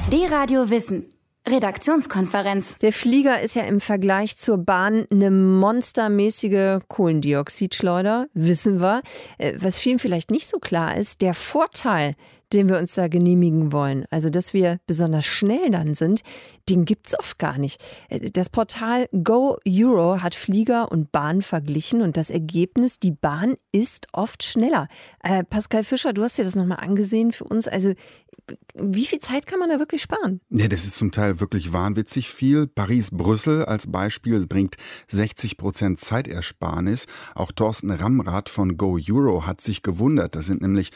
D-Radio Wissen. Redaktionskonferenz. Der Flieger ist ja im Vergleich zur Bahn eine monstermäßige Kohlendioxidschleuder, wissen wir. Was vielen vielleicht nicht so klar ist, der Vorteil, den wir uns da genehmigen wollen, also dass wir besonders schnell dann sind, den gibt's oft gar nicht. Das Portal GoEuro hat Flieger und Bahn verglichen und das Ergebnis, die Bahn ist oft schneller. Pascal Fischer, du hast dir das nochmal angesehen für uns. Also wie viel Zeit kann man da wirklich sparen? Ja, das ist zum Teil wirklich wahnwitzig viel. Paris-Brüssel als Beispiel bringt 60% Zeitersparnis. Auch Thorsten Ramrath von GoEuro hat sich gewundert. Das sind nämlich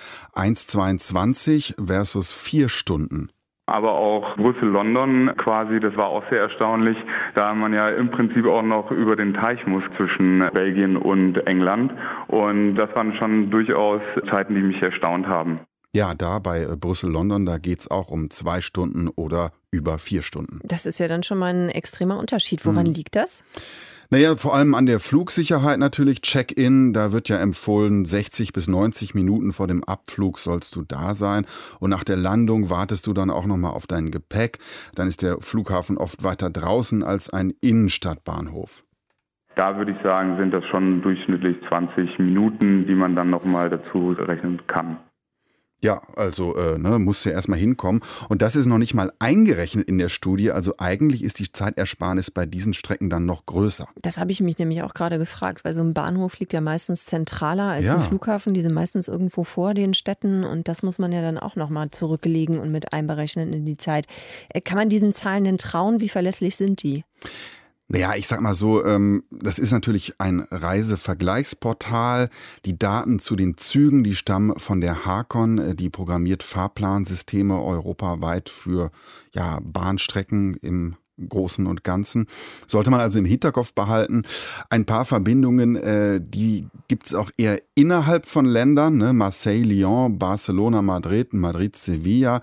1,22 versus 4 Stunden. Aber auch Brüssel-London quasi, das war auch sehr erstaunlich, da man ja im Prinzip auch noch über den Teich muss zwischen Belgien und England. Und das waren schon durchaus Zeiten, die mich erstaunt haben. Ja, da bei Brüssel-London, da geht's auch um 2 Stunden oder über 4 Stunden. Das ist ja dann schon mal ein extremer Unterschied. Woran liegt das? Naja, vor allem an der Flugsicherheit natürlich. Check-in, da wird ja empfohlen, 60 bis 90 Minuten vor dem Abflug sollst du da sein. Und nach der Landung wartest du dann auch nochmal auf dein Gepäck. Dann ist der Flughafen oft weiter draußen als ein Innenstadtbahnhof. Da würde ich sagen, sind das schon durchschnittlich 20 Minuten, die man dann nochmal dazu rechnen kann. Ja, also musst du ja erstmal hinkommen. Und das ist noch nicht mal eingerechnet in der Studie. Also eigentlich ist die Zeitersparnis bei diesen Strecken dann noch größer. Das habe ich mich nämlich auch gerade gefragt, weil so ein Bahnhof liegt ja meistens zentraler als ein Flughafen. Die sind meistens irgendwo vor den Städten und das muss man ja dann auch nochmal zurücklegen und mit einberechnen in die Zeit. Kann man diesen Zahlen denn trauen? Wie verlässlich sind die? Naja, ich sag mal so, das ist natürlich ein Reisevergleichsportal. Die Daten zu den Zügen, die stammen von der Hacon, die programmiert Fahrplansysteme europaweit für Bahnstrecken im Großen und Ganzen. Sollte man also im Hinterkopf behalten. Ein paar Verbindungen, die gibt's auch eher innerhalb von Ländern, ne? Marseille, Lyon, Barcelona, Madrid, Sevilla.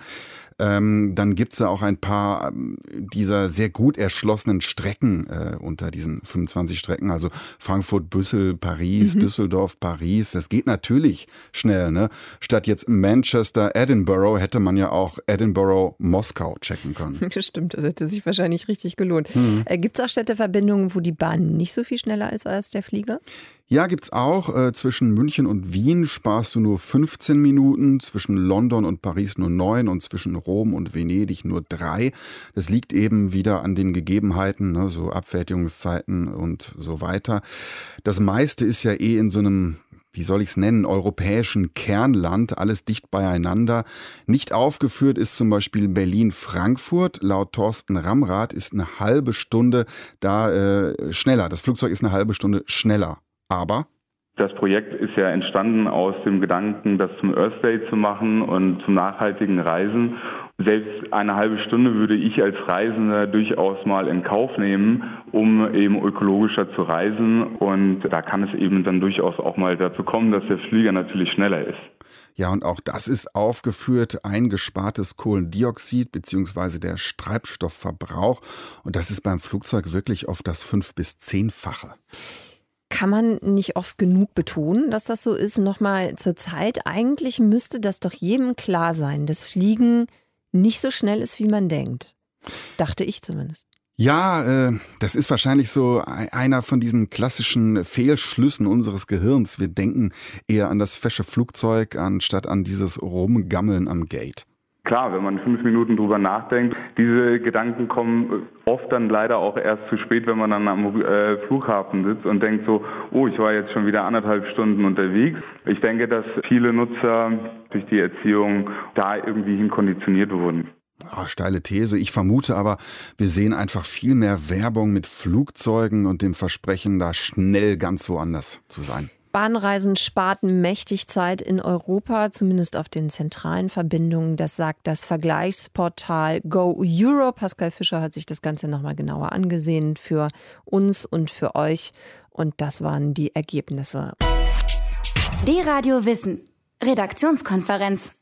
Dann gibt's ja auch ein paar dieser sehr gut erschlossenen Strecken unter diesen 25 Strecken, also Frankfurt, Brüssel, Paris, Düsseldorf, Paris. Das geht natürlich schnell, ne? Statt jetzt Manchester, Edinburgh hätte man ja auch Edinburgh, Moskau checken können. Stimmt, das hätte sich wahrscheinlich richtig gelohnt. Gibt's auch Städteverbindungen, wo die Bahn nicht so viel schneller ist als der Flieger? Ja, gibt's auch. Zwischen München und Wien sparst du nur 15 Minuten, zwischen London und Paris nur 9 und zwischen Rom und Venedig nur 3. Das liegt eben wieder an den Gegebenheiten, ne, so Abfertigungszeiten und so weiter. Das meiste ist ja in so einem, wie soll ich es nennen, europäischen Kernland, alles dicht beieinander. Nicht aufgeführt ist zum Beispiel Berlin-Frankfurt. Laut Thorsten Ramrath ist eine halbe Stunde da schneller. Das Flugzeug ist eine halbe Stunde schneller. Aber das Projekt ist ja entstanden aus dem Gedanken, das zum Earth Day zu machen und zum nachhaltigen Reisen. Selbst eine halbe Stunde würde ich als Reisender durchaus mal in Kauf nehmen, um eben ökologischer zu reisen. Und da kann es eben dann durchaus auch mal dazu kommen, dass der Flieger natürlich schneller ist. Ja, und auch das ist aufgeführt, eingespartes Kohlendioxid bzw. der Treibstoffverbrauch. Und das ist beim Flugzeug wirklich oft das 5- bis 10-fache. Kann man nicht oft genug betonen, dass das so ist? Nochmal zur Zeit. Eigentlich müsste das doch jedem klar sein, dass Fliegen nicht so schnell ist, wie man denkt. Dachte ich zumindest. Ja, das ist wahrscheinlich so einer von diesen klassischen Fehlschlüssen unseres Gehirns. Wir denken eher an das fesche Flugzeug, anstatt an dieses Rumgammeln am Gate. Klar, wenn man 5 Minuten drüber nachdenkt, diese Gedanken kommen oft dann leider auch erst zu spät, wenn man dann am Flughafen sitzt und denkt so, oh, ich war jetzt schon wieder 1,5 Stunden unterwegs. Ich denke, dass viele Nutzer durch die Erziehung da irgendwie hin konditioniert wurden. Steile These. Ich vermute aber, wir sehen einfach viel mehr Werbung mit Flugzeugen und dem Versprechen, da schnell ganz woanders zu sein. Bahnreisen sparten mächtig Zeit in Europa, zumindest auf den zentralen Verbindungen. Das sagt das Vergleichsportal GoEuro. Pascal Fischer hat sich das Ganze nochmal genauer angesehen für uns und für euch. Und das waren die Ergebnisse. D-Radio Wissen. Redaktionskonferenz.